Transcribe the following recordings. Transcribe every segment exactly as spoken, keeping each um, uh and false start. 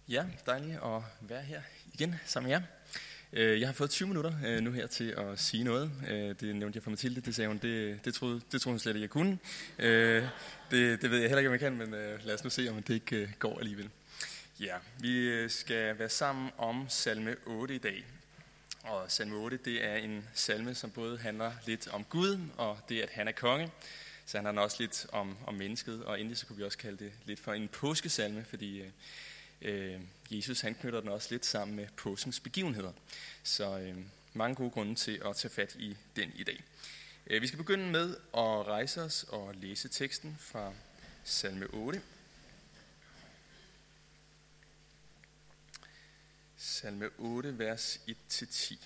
Ja, dejligt at være her igen sammen med jer. Jeg har fået tyve minutter nu her til at sige noget. Det nævnte jeg for Mathilde, det sagde hun, det, det, troede, det troede hun slet ikke, jeg kunne. Det, det ved jeg heller ikke, om jeg kan, men lad os nu se, om det ikke går alligevel. Ja, vi skal være sammen om salme otte i dag. Og salme otte, det er en salme, som både handler lidt om Gud, og det, at han er konge. Så handler den også lidt om, om mennesket, og endelig så kunne vi også kalde det lidt for en påskesalme, fordi øh, Jesus han knytter den også lidt sammen med påskens begivenheder. Så øh, mange gode grunde til at tage fat i den i dag. Øh, vi skal begynde med at rejse os og læse teksten fra salme otte. Salme otte, vers et til ti.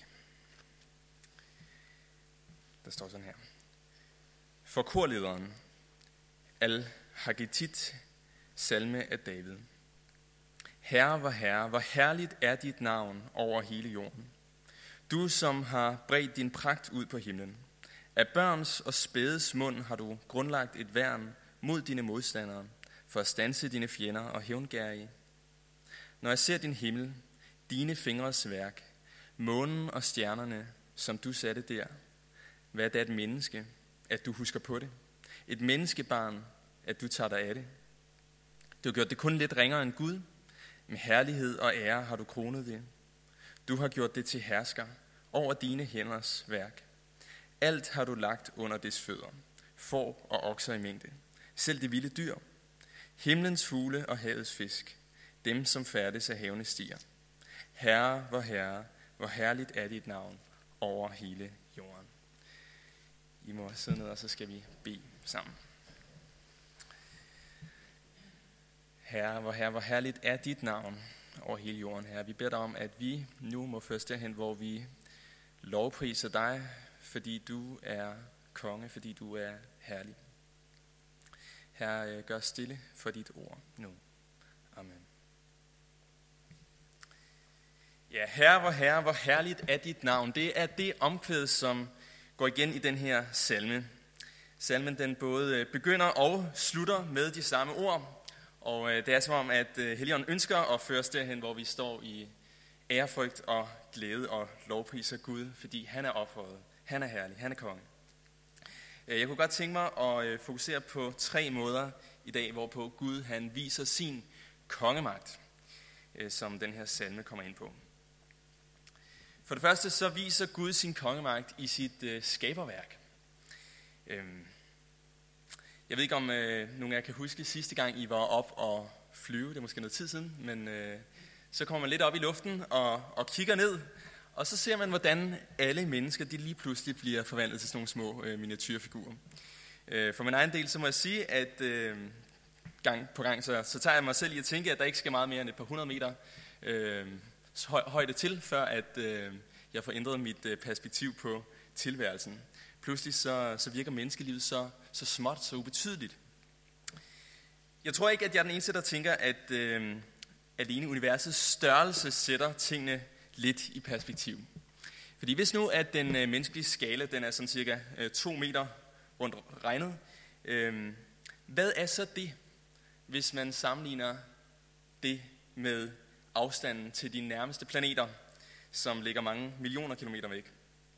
Der står sådan her. For korlederen, Al-Haggitit, salme af David. Herre, vor Herre, hvor herligt er dit navn over hele jorden. Du, som har bredt din pragt ud på himlen. Af børns og spædes mund har du grundlagt et værn mod dine modstandere, for at standse dine fjender og hævngærige. Når jeg ser din himmel, dine fingres værk, månen og stjernerne, som du satte der, hvad er det et menneske, at du husker på det? Et menneskebarn, at du tager dig af det. Du har gjort det kun lidt ringere end Gud. Med herlighed og ære har du kronet det. Du har gjort det til hersker over dine hænders værk. Alt har du lagt under dets fødder, får og okser i mængde. Selv de vilde dyr, himlens fugle og havets fisk, dem som færdes af havene stier. Herre, vor Herre, hvor herligt er dit navn over hele jorden. I må sidde ned, og så skal vi bede sammen. Herre, hvor Herre, hvor herligt er dit navn over hele jorden, Herre. Vi beder dig om, at vi nu må føres derhen, hvor vi lovpriser dig, fordi du er konge, fordi du er herlig. Herre, gør stille for dit ord nu. Amen. Ja, Herre, hvor Herre, hvor herligt er dit navn. Det er det omkvæd, som går igen i den her salme. Salmen den både begynder og slutter med de samme ord. Og det er som om, at Helligånden ønsker at føre os derhen, hvor vi står i ærefrygt og glæde og lovpriser Gud, fordi han er ophøjet, han er herlig, han er konge. Jeg kunne godt tænke mig at fokusere på tre måder i dag, hvorpå Gud han viser sin kongemagt, som den her salme kommer ind på. For det første så viser Gud sin kongemagt i sit øh, skaberværk. Øhm, jeg ved ikke om øh, nogen af jer kan huske sidste gang I var op og flyve, det er måske noget tid siden, men øh, så kommer man lidt op i luften og, og kigger ned, og så ser man hvordan alle mennesker de lige pludselig bliver forvandlet til sådan nogle små øh, miniatyrfigurer. Øh, for min egen del så må jeg sige, at øh, gang på gang så, så tager jeg mig selv i at tænke, at der ikke skal meget mere end et par hundrede meter øh, højde til, før at øh, jeg får ændret mit øh, perspektiv på tilværelsen. Pludselig så, så virker menneskelivet så, så småt, så ubetydeligt. Jeg tror ikke, at jeg er den eneste, der tænker, at øh, alene universets størrelse sætter tingene lidt i perspektiv. Fordi hvis nu, at den øh, menneskelige skala, den er sådan cirka øh, to meter rundt regnet, øh, hvad er så det, hvis man sammenligner det med afstanden til de nærmeste planeter, som ligger mange millioner kilometer væk.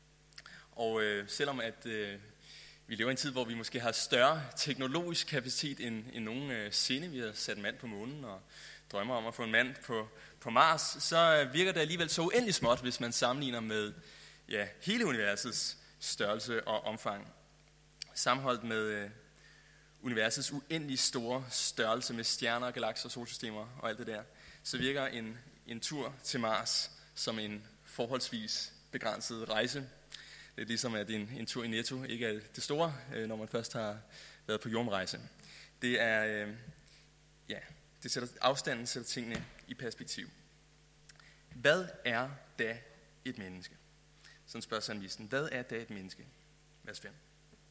Og øh, selvom at øh, vi lever i en tid, hvor vi måske har større teknologisk kapacitet end, end nogen øh, sinde, vi har sat en mand på månen og drømmer om at få en mand på, på Mars, så øh, virker det alligevel så uendelig småt, hvis man sammenligner med ja, hele universets størrelse og omfang. Sammenholdt med øh, universets uendelig store størrelse med stjerner, galakser, solsystemer og alt det der, så virker en, en tur til Mars som en forholdsvis begrænset rejse. Det er ligesom, at en, en tur i Netto ikke er det store, når man først har været på jordomrejse. Det er, øh, ja, det sætter afstanden sætter tingene i perspektiv. Hvad er da et menneske? Sådan spørger salmisten. Hvad er da et menneske? Vers fem.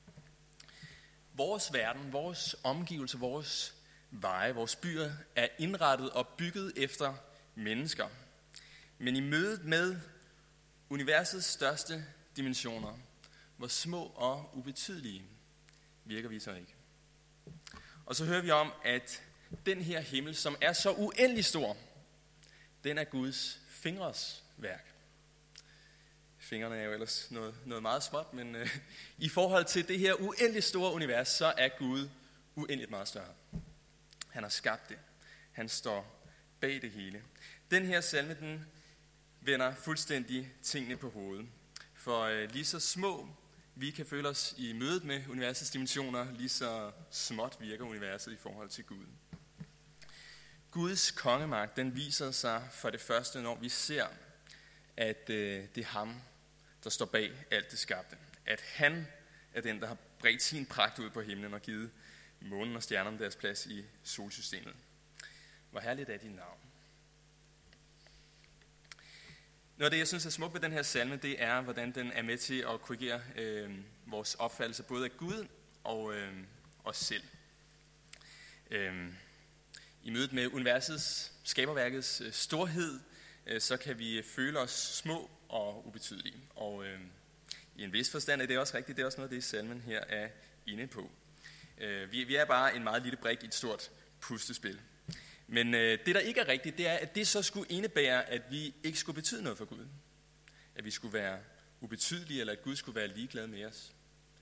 Vores verden, vores omgivelser, vores veje, vores byer er indrettet og bygget efter mennesker. Men i mødet med universets største dimensioner, hvor små og ubetydelige, virker vi så ikke. Og så hører vi om, at den her himmel, som er så uendelig stor, den er Guds fingres værk. Fingrene er jo ellers noget, noget meget småt, men øh, i forhold til det her uendeligt store univers, så er Gud uendeligt meget større. Han har skabt det. Han står bag det hele. Den her salme, den vender fuldstændig tingene på hovedet. For øh, lige så små vi kan føle os i mødet med universets dimensioner, lige så småt virker universet i forhold til Gud. Guds kongemagt, den viser sig for det første, når vi ser, at øh, det er ham, der står bag alt det skabte. At han er den, der har bredt sin pragt ud på himlen og givet månen og stjernerne deres plads i solsystemet. Hvor herligt er dit navn. Noget af det, jeg synes er smukt ved den her salme, det er, hvordan den er med til at korrigere øh, vores opfattelse både af Gud og øh, os selv. Øh, I mødet med universets, skaberværkets øh, storhed, øh, så kan vi føle os små og ubetydelige. Og øh, i en vis forstand er det også rigtigt. Det er også noget af det, salmen her er inde på. Øh, vi, vi er bare en meget lille brik i et stort puslespil. Men øh, det, der ikke er rigtigt, det er, at det så skulle indebære, at vi ikke skulle betyde noget for Gud. At vi skulle være ubetydelige, eller at Gud skulle være ligeglad med os.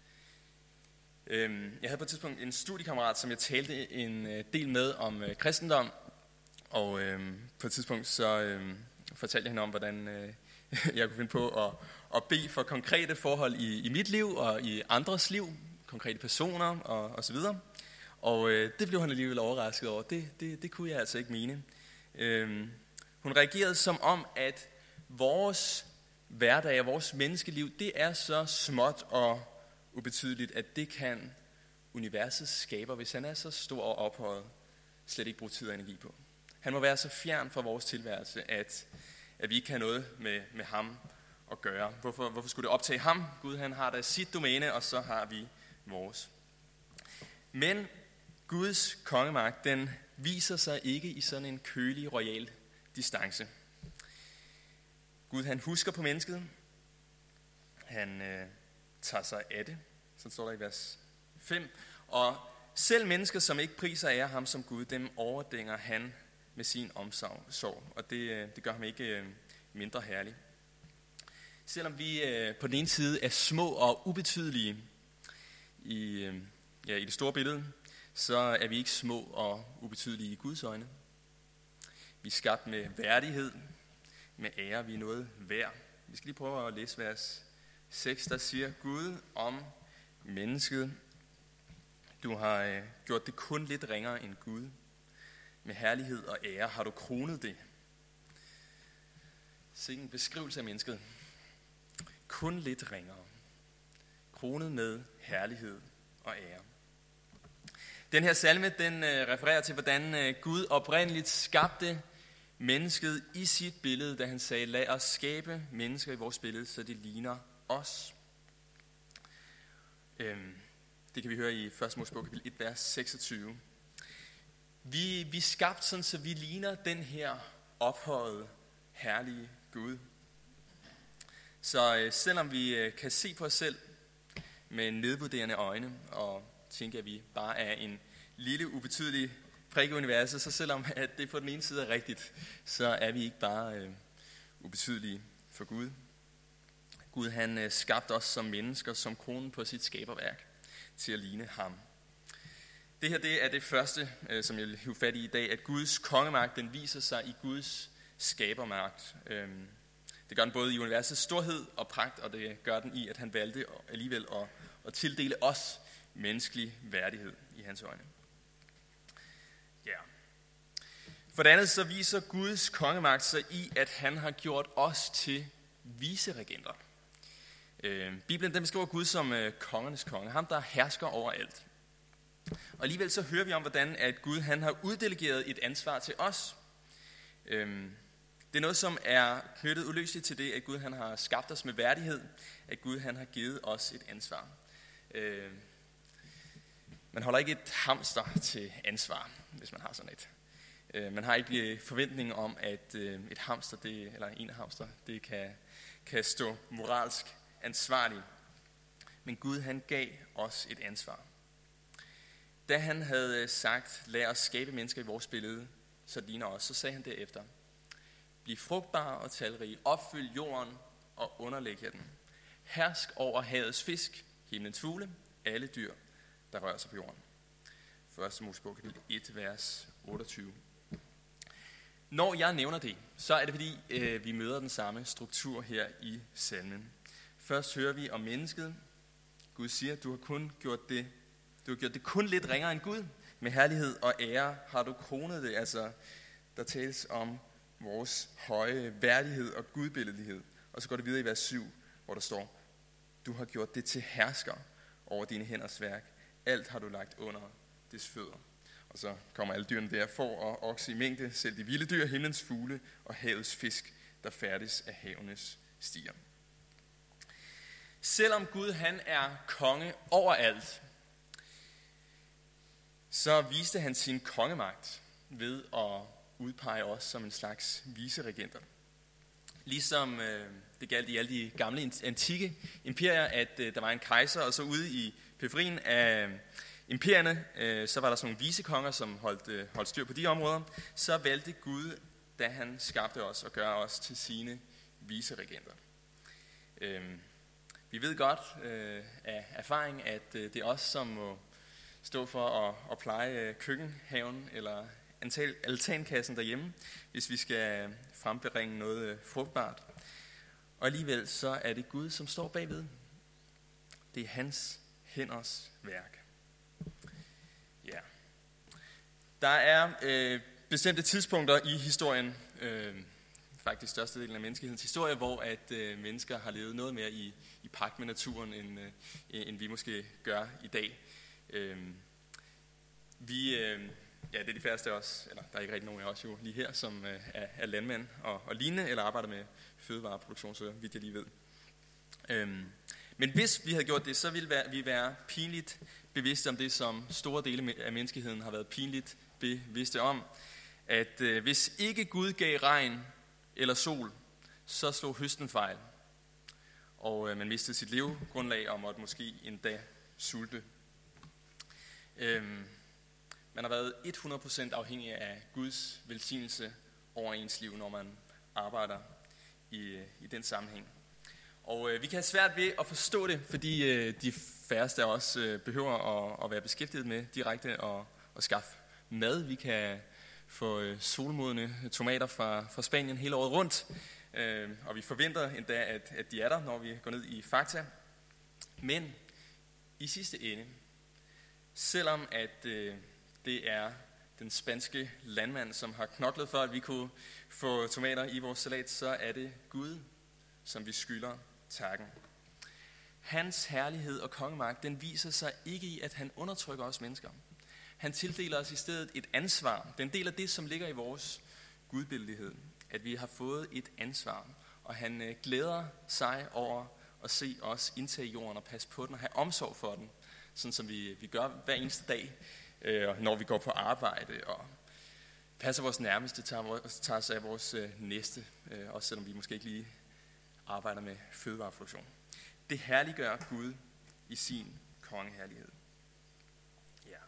Øh, jeg havde på et tidspunkt en studiekammerat, som jeg talte en øh, del med om øh, kristendom. Og øh, på et tidspunkt så øh, fortalte jeg hende om, hvordan øh, jeg kunne finde på at, at bede for konkrete forhold i, i mit liv og i andres liv. Konkrete personer og, og så videre. Og øh, det blev han alligevel overrasket over. Det, det, det kunne jeg altså ikke mene. Øhm, hun reagerede som om, at vores hverdag og vores menneskeliv, det er så småt og ubetydeligt, at det kan universets skaber, hvis han er så stor og ophøjet, slet ikke bruge tid og energi på. Han må være så fjern fra vores tilværelse, at, at vi ikke kan noget med, med ham at gøre. Hvorfor, hvorfor skulle det optage ham? Gud, han har da sit domæne, og så har vi vores. Men Guds kongemagt, den viser sig ikke i sådan en kølig, royal distance. Gud, han husker på mennesket. Han øh, tager sig af det. Så står der i vers fem. Og selv mennesker, som ikke priser ære ham som Gud, dem overdænger han med sin omsorg. Og det, det gør ham ikke øh, mindre herlig. Selvom vi øh, på den ene side er små og ubetydelige i, øh, ja, i det store billede, så er vi ikke små og ubetydelige i Guds øjne. Vi er skabt med værdighed, med ære, vi er noget værd. Vi skal lige prøve at læse vers seks, der siger, Gud om mennesket, du har øh, gjort det kun lidt ringere end Gud. Med herlighed og ære har du kronet det. Se en beskrivelse af mennesket. Kun lidt ringere. Kronet med herlighed og ære. Den her salme, den øh, refererer til, hvordan øh, Gud oprindeligt skabte mennesket i sit billede, da han sagde, lad os skabe mennesker i vores billede, så det ligner os. Øhm, det kan vi høre i første Mosebog kapitel et, vers seksogtyve. Vi, vi er skabt sådan, så vi ligner den her ophøjede, herlige Gud. Så øh, selvom vi øh, kan se på os selv med nedvurderende øjne, og tænke, at vi bare er en lille, ubetydelig prik i universet, så selvom at det på den ene side er rigtigt, så er vi ikke bare øh, ubetydelige for Gud. Gud, han øh, skabte os som mennesker, som kronen på sit skaberværk, til at ligne ham. Det her, det er det første, øh, som jeg vil hive fat i i dag, at Guds kongemagt, den viser sig i Guds skabermagt. Øh, det gør den både i universets storhed og pragt, og det gør den i, at han valgte alligevel at, at tildele os menneskelig værdighed i hans øjne. Ja. For det andet så viser Guds kongemagt sig i, at han har gjort os til viceregenter. Øh, Bibelen den beskriver Gud som øh, kongernes konge, ham der hersker over alt. Og alligevel så hører vi om, hvordan at Gud han har uddelegeret et ansvar til os. Øh, det er noget, som er knyttet uløseligt til det, at Gud han har skabt os med værdighed, at Gud han har givet os et ansvar. Øh, Man holder ikke et hamster til ansvar, hvis man har sådan et. Man har ikke forventning om, at et hamster, det, eller en hamster, det kan, kan stå moralsk ansvarlig. Men Gud, han gav os et ansvar. Da han havde sagt, lad os skabe mennesker i vores billede, så det ligner os, så sagde han derefter, Bliv frugtbare og talrige, opfyld jorden og underlæg jer den. Hersk over havets fisk, himlens fugle, alle dyr, der rører sig på jorden. første Mosebog kapitel et, vers otteogtyve. Når jeg nævner det, så er det fordi, øh, vi møder den samme struktur her i salmen. Først hører vi om mennesket. Gud siger, du har kun gjort det, du har gjort det kun lidt ringere end Gud. Med herlighed og ære har du kronet det. Altså, der tales om vores høje værdighed og gudbilledlighed. Og så går det videre i vers syv, hvor der står, du har gjort det til hersker over dine hænders værk. Alt har du lagt under dets fødder. Og så kommer alle dyrene der, får og okse i mængde, selv de vilde dyr, himlens fugle og havets fisk, der færdes af havenes stier. Selvom Gud han er konge overalt, så viste han sin kongemagt ved at udpege os som en slags viceregenter. Ligesom øh, det galt i alle de gamle antikke imperier, at øh, der var en kejser, og så ude i periferien af imperierne, øh, så var der sådan nogle vicekonger, som holdt, øh, holdt styr på de områder. Så valgte Gud, da han skabte os, at gøre os til sine viceregenter. Øh, vi ved godt øh, af erfaring, at øh, det er os, som må stå for at, at pleje øh, køkkenhaven eller altankassen derhjemme, hvis vi skal frembringe noget øh, frugtbart. Og alligevel så er det Gud, som står bagved. Det er hans hænders værk. Ja. Der er øh, bestemte tidspunkter i historien, øh, faktisk størstedelen af menneskehedens historie, hvor at øh, mennesker har levet noget mere i, i pagt med naturen, end, øh, end vi måske gør i dag. Øh, vi, øh, ja, det er de færreste af os, eller der er ikke rigtig nogen af os jo lige her, som øh, er, er landmænd og, og lignende, eller arbejder med fødevareproduktion, så vidt jeg lige ved. Øh, men hvis vi havde gjort det, så ville vi være pinligt bevidste om det, som store dele af menneskeheden har været pinligt bevidste om, at øh, hvis ikke Gud gav regn eller sol, så slog høsten fejl, og øh, man mistede sit levegrundlag og måtte måske endda sulte. Øhm, man har været hundrede procent afhængig af Guds velsignelse over ens liv, når man arbejder i, i den sammenhæng. Og øh, vi kan have svært ved at forstå det, fordi øh, de færreste af os øh, behøver at, at være beskæftiget med direkte og, og skaffe mad. Vi kan få øh, solmodne tomater fra, fra Spanien hele året rundt, øh, og vi forventer endda, at, at de er der, når vi går ned i Fakta. Men i sidste ende, selvom at øh, det er den spanske landmand, som har knoklet for, at vi kunne få tomater i vores salat, så er det Gud, som vi skylder takken. Hans herlighed og kongemagt, den viser sig ikke i, at han undertrykker os mennesker. Han tildeler os i stedet et ansvar. Den del af det, som ligger i vores gudbilledlighed, at vi har fået et ansvar. Og han øh, glæder sig over at se os indtage jorden og passe på den og have omsorg for den, sådan som vi, vi gør hver eneste dag, øh, når vi går på arbejde og passer vores nærmeste, tager, tager sig af vores øh, næste, øh, også selvom vi måske ikke lige arbejder med fødevareproduktion. Det herliggør Gud i sin kongeherlighed. Ja.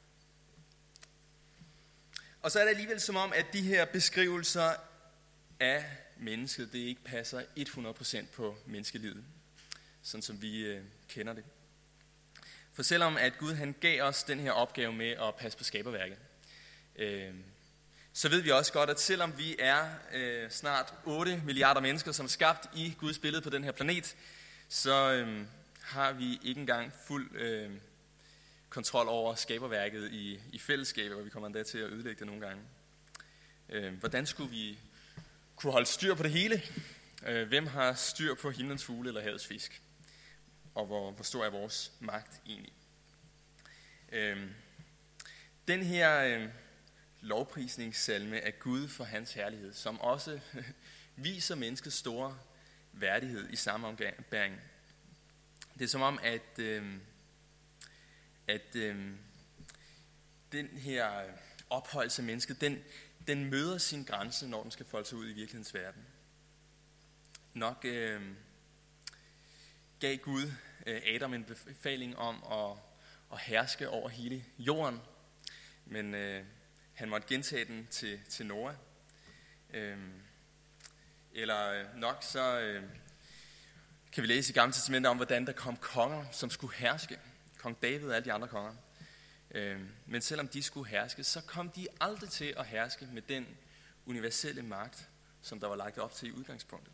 Og så er det alligevel som om, at de her beskrivelser af mennesket, det ikke passer hundrede procent på menneskelivet, sådan som vi øh, kender det. For selvom at Gud han gav os den her opgave med at passe på skaberværket, øh, så ved vi også godt, at selvom vi er øh, snart otte milliarder mennesker, som er skabt i Guds billede på den her planet, så øh, har vi ikke engang fuld øh, kontrol over skaberværket i, i fællesskabet, og vi kommer endda til at ødelægge det nogle gange. Øh, hvordan skulle vi kunne holde styr på det hele? Øh, hvem har styr på himlens fugle eller havets fisk? Og hvor, hvor stor er vores magt egentlig? Øh, den her øh, lovprisningssalme af Gud for hans herlighed, som også viser menneskets store værdighed i samme ombæring. Det er som om, at, øh, at øh, den her ophøjelse af mennesket, den, den møder sin grænse, når den skal folde sig ud i virkelighedens verden. Nok øh, gav Gud øh, Adam en befaling om at, at herske over hele jorden, men øh, han måtte gentage den til, til Noah. Øh, Eller nok så øh, kan vi læse i Gamle Testamentet om, hvordan der kom konger, som skulle herske. Kong David og alle de andre konger. Øh, men selvom de skulle herske, så kom de aldrig til at herske med den universelle magt, som der var lagt op til i udgangspunktet.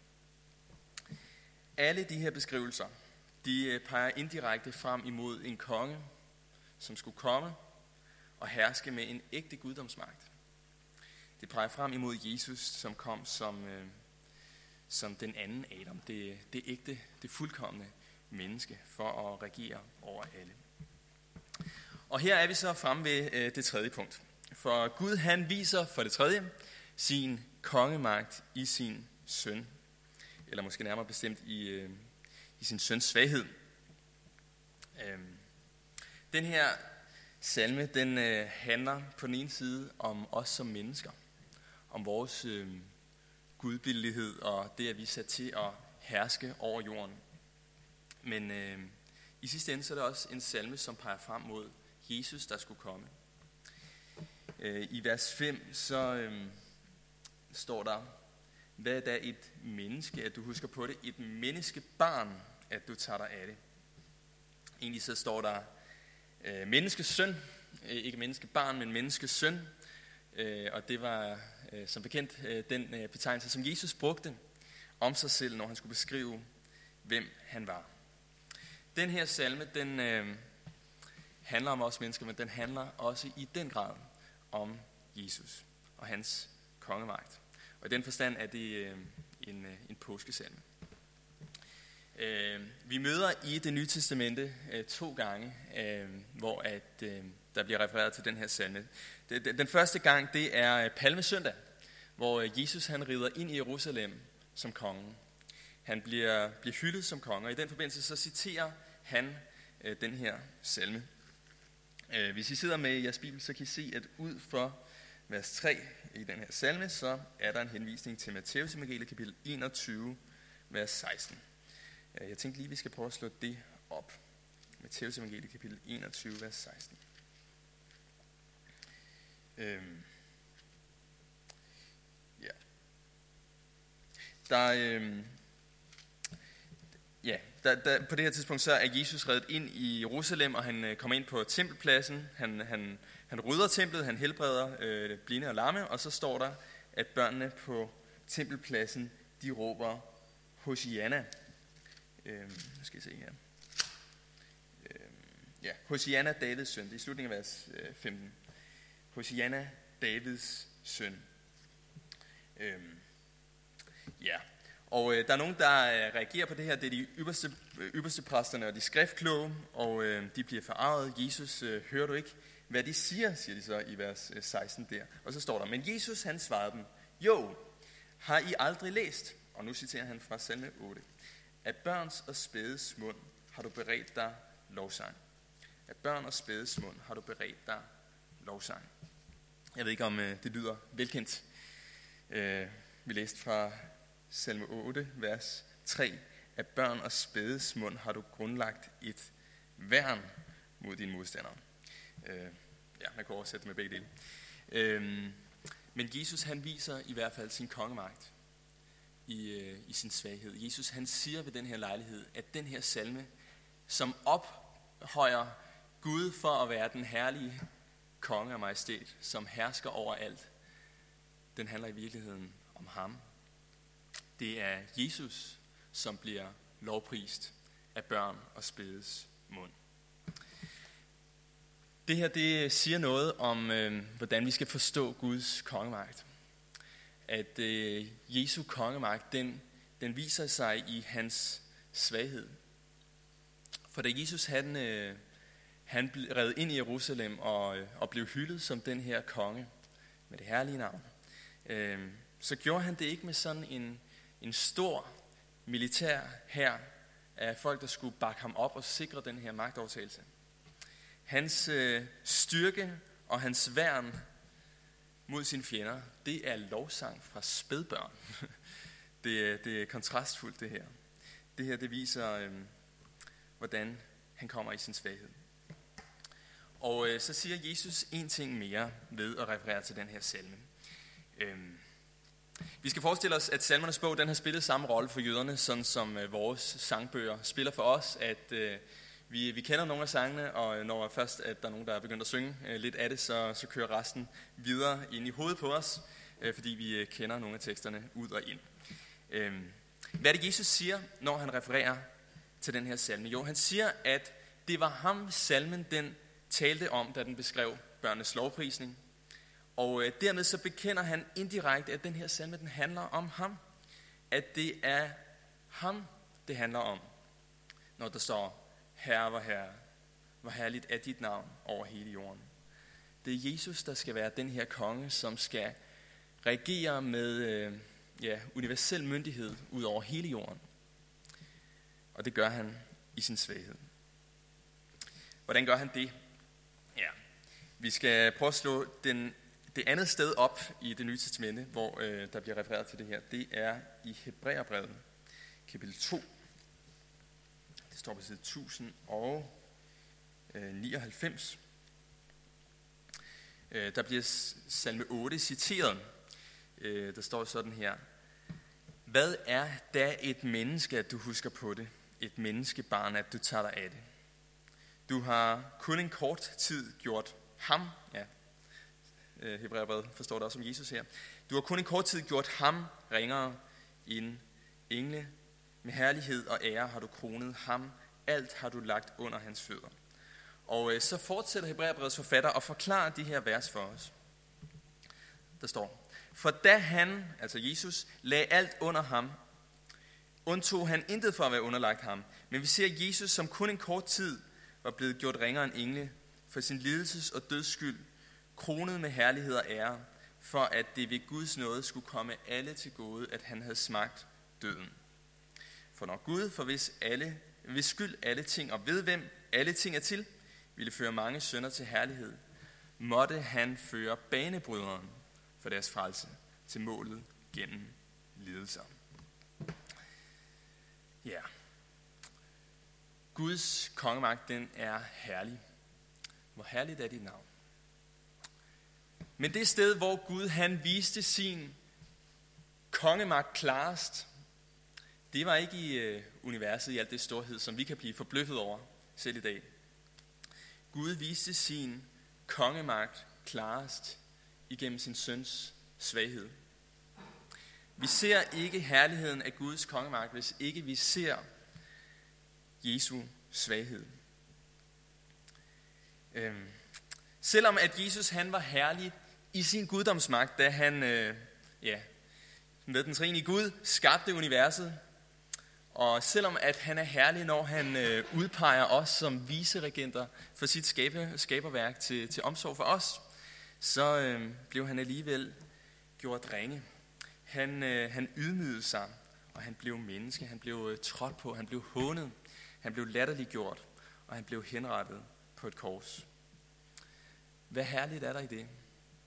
Alle de her beskrivelser, de peger indirekte frem imod en konge, som skulle komme og herske med en ægte guddomsmagt. Det peger frem imod Jesus, som kom som, øh, som den anden Adam, det, det ægte, det fuldkomne menneske, for at regere over alle. Og her er vi så fremme ved øh, det tredje punkt. For Gud, han viser for det tredje sin kongemagt i sin søn, eller måske nærmere bestemt i, øh, i sin søns svaghed. Øh, den her salme, den øh, handler på den ene side om os som mennesker, om vores øh, gudbillighed og det, at vi er sat til at herske over jorden. Men øh, i sidste ende så er det også en salme, som peger frem mod Jesus, der skulle komme. Øh, I vers fem så øh, står der: hvad er da et menneske, at du husker på det? Et menneskebarn, at du tager dig af det. Egentlig så står der øh, menneskesøn, øh, ikke menneskebarn, men menneskesøn. Øh, og det var øh, som bekendt øh, den øh, betegnelse, som Jesus brugte om sig selv, når han skulle beskrive, hvem han var. Den her salme, den øh, handler om os mennesker, men den handler også i den grad om Jesus og hans kongemagt. Og i den forstand er det øh, en, øh, en påskesalme. Øh, vi møder i Det Nye Testamente øh, to gange, øh, hvor at, øh, der bliver refereret til den her salme. Den, den første gang, det er Palmesøndag, hvor Jesus han rider ind i Jerusalem som konge. Han bliver, bliver hyldet som konge, og i den forbindelse så citerer han øh, den her salme. Øh, hvis I sidder med i jeres bibel, så kan I se, at ud for vers tre i den her salme, så er der en henvisning til Matteus evangeliet kapitel enogtyve, vers seksten. Jeg tænkte lige, vi skal prøve at slå det op. Matteus evangeliet kapitel enogtyve, vers seksten. Øhm. Ja. Der, øhm. Ja, der, der, på det her tidspunkt så er Jesus reddet ind i Jerusalem, og han øh, kommer ind på tempelpladsen. Han, han, han rydder templet, han helbreder øh, blinde og lamme, og så står der, at børnene på tempelpladsen, de råber Hosianna. Øhm, nu skal I se her. Øhm, ja, Hosianna, Davids søn. Det er i slutningen af vers øh, femten. Hosianna, Davids søn. Øhm, ja, og øh, der er nogen, der øh, reagerer på det her. Det er de ypperste, øh, ypperste præsterne og de skriftkloge, og øh, de bliver forarvet. Jesus, øh, hører du ikke, hvad de siger, siger de så i vers øh, seksten der. Og så står der, men Jesus han svarede dem, jo, har I aldrig læst? Og nu citerer han fra salme otte. Af børns og spædes mund har du beredt dig lovsang. Af børn og spædes mund har du beredt dig lovsang. Jeg ved ikke, om øh, det lyder velkendt. Øh, vi læste fra salme otte, vers tre. Af børn og spædes mund har du grundlagt et værn mod dine modstandere. Øh, ja, man kan oversætte med begge dele. Øh, men Jesus han viser i hvert fald sin kongemagt i, øh, i sin svaghed. Jesus han siger ved den her lejlighed, at den her salme, som ophøjer Gud for at være den herlige konge af majestæt, som hersker over alt, den handler i virkeligheden om ham. Det er Jesus, som bliver lovprist af børn og spædes mund. Det her det siger noget om, øh, hvordan vi skal forstå Guds kongemagt. At øh, Jesu kongemagt, den, den viser sig i hans svaghed. For da Jesus han, øh, han red ind i Jerusalem og, øh, og blev hyldet som den her konge med det herlige navn, øh, så gjorde han det ikke med sådan en, en stor militær hær af folk, der skulle bakke ham op og sikre den her magtovertagelse. Hans øh, styrke og hans værn mod sine fjender, det er lovsang fra spædbørn. det, det er kontrastfuldt det her. Det her det viser, øh, hvordan han kommer i sin svaghed. Og øh, så siger Jesus en ting mere ved at referere til den her salme. Øh, Vi skal forestille os, at salmernes bog den har spillet samme rolle for jøderne, sådan som øh, vores sangbøger spiller for os, at øh, vi, vi kender nogle af sangene, og når først at der er nogen, der er begyndt at synge øh, lidt af det, så, så kører resten videre ind i hovedet på os, øh, fordi vi øh, kender nogle af teksterne ud og ind. Øh, hvad er det, Jesus siger, når han refererer til den her salme? Jo, han siger, at det var ham, salmen den talte om, da den beskrev børnenes lovprisning. Og øh, dermed så bekender han indirekte, at den her salme den handler om ham. At det er ham, det handler om, når der står, Herre, vor Herre, hvor herligt er dit navn over hele jorden. Det er Jesus, der skal være den her konge, som skal regere med øh, ja, universel myndighed ud over hele jorden. Og det gør han i sin svaghed. Hvordan gør han det? Ja, vi skal prøve at slå den, det andet sted op i Det Nye Testamente, hvor øh, der bliver refereret til det her. Det er i Hebræerbrevet, kapitel to. Det står på side tusind nioghalvfems. Øh, der bliver salme otte citeret. Øh, der står sådan her. Hvad er da et menneske, at du husker på det? Et menneskebarn, at du tager dig af det? Du har kun en kort tid gjort ham, ja, Hebræerbrevet forstår det også som Jesus her. Du har kun en kort tid gjort ham ringere end engle. Med herlighed og ære har du kronet ham. Alt har du lagt under hans fødder. Og øh, så fortsætter Hebræerbrevets forfatter og forklarer de her vers for os. Der står, for da han, altså Jesus, lagde alt under ham, undtog han intet for at være underlagt ham. Men vi ser Jesus, som kun en kort tid var blevet gjort ringere end engle, for sin lidelses og døds skyld, kronet med herlighed og ære, for at det ved Guds nåde skulle komme alle til gode, at han havde smagt døden. For når Gud, for hvis, alle, hvis skyld alle ting og ved hvem alle ting er til, ville føre mange synder til herlighed, måtte han føre banebryderen for deres frelse til målet gennem lidelser. Ja. Guds kongemagt, den er herlig. Hvor herligt er dit navn. Men det sted, hvor Gud han viste sin kongemagt klarest, det var ikke i øh, universet i alt det storhed, som vi kan blive forbløffet over selv i dag. Gud viste sin kongemagt klarest igennem sin søns svaghed. Vi ser ikke herligheden af Guds kongemagt, hvis ikke vi ser Jesu svaghed. Øhm. Selvom at Jesus han var herlig i sin guddomsmagt, da han øh, ja, med den treenige Gud skabte universet, og selvom at han er herlig, når han øh, udpeger os som viceregenter for sit skabe, skaberværk til, til omsorg for os, så øh, blev han alligevel gjort ringe. Han, øh, han ydmygede sig, og han blev menneske. Han blev øh, trådt på, han blev hånet, han blev latterliggjort, og han blev henrettet på et kors. Hvad herligt er der i det?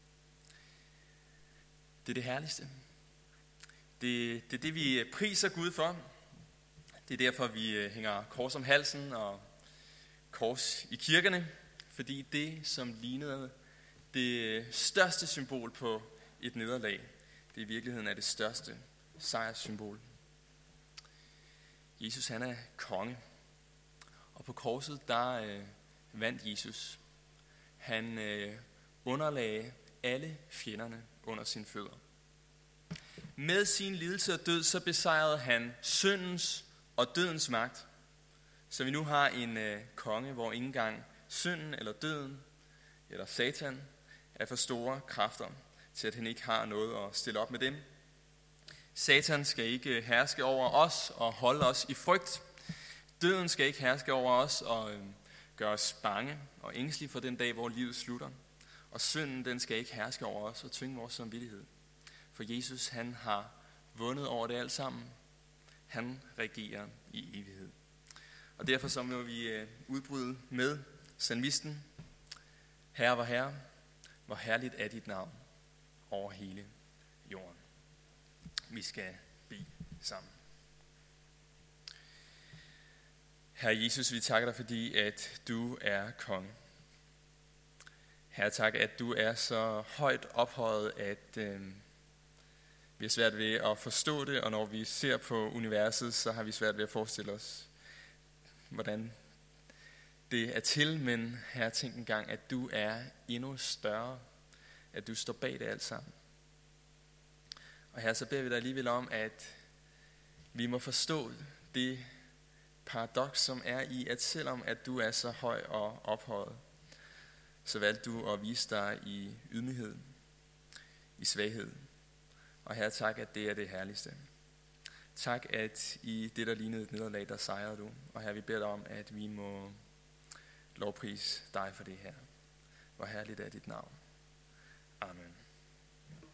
Det er det herligste. Det, det er det, vi priser Gud for. Det er derfor, vi hænger kors om halsen og kors i kirkerne. Fordi det, som lignede det største symbol på et nederlag, det i virkeligheden er det største sejrssymbol. Jesus, han er konge. Og på korset, der øh, vandt Jesus. Han øh, underlagde alle fjenderne under sine fødder. Med sin lidelse og død, så besejrede han syndens og dødens magt. Så vi nu har en øh, konge, hvor ikke engang synden eller døden eller Satan er for store kræfter til, at han ikke har noget at stille op med dem. Satan skal ikke herske over os og holde os i frygt. Døden skal ikke herske over os og øh, gøre os bange og ængstelige for den dag, hvor livet slutter. Og synden, den skal ikke herske over os og tynge vores samvittighed. For Jesus, han har vundet over det alt sammen. Han regerer i evighed. Og derfor så må vi øh, udbryde med salmisten. Herre, vor Herre, hvor herligt er dit navn over hele jorden. Vi skal bede sammen. Herre Jesus, vi takker dig, fordi at du er konge. Herre, tak, at du er så højt ophøjet, at øh, Vi har svært ved at forstå det, og når vi ser på universet, så har vi svært ved at forestille os, hvordan det er til. Men Herre, tænk engang, at du er endnu større, at du står bag det alt sammen. Og Herre, så beder vi dig alligevel om, at vi må forstå det paradoks, som er i, at selvom at du er så høj og ophøjet, så valgte du at vise dig i ydmyghed, i svaghed. Og Herre, tak, at det er det herligste. Tak, at i det, der lignede et nederlag, der sejrede du. Og Herre, vi beder dig om, at vi må lovprise dig for det her. Hvor herligt er dit navn. Amen.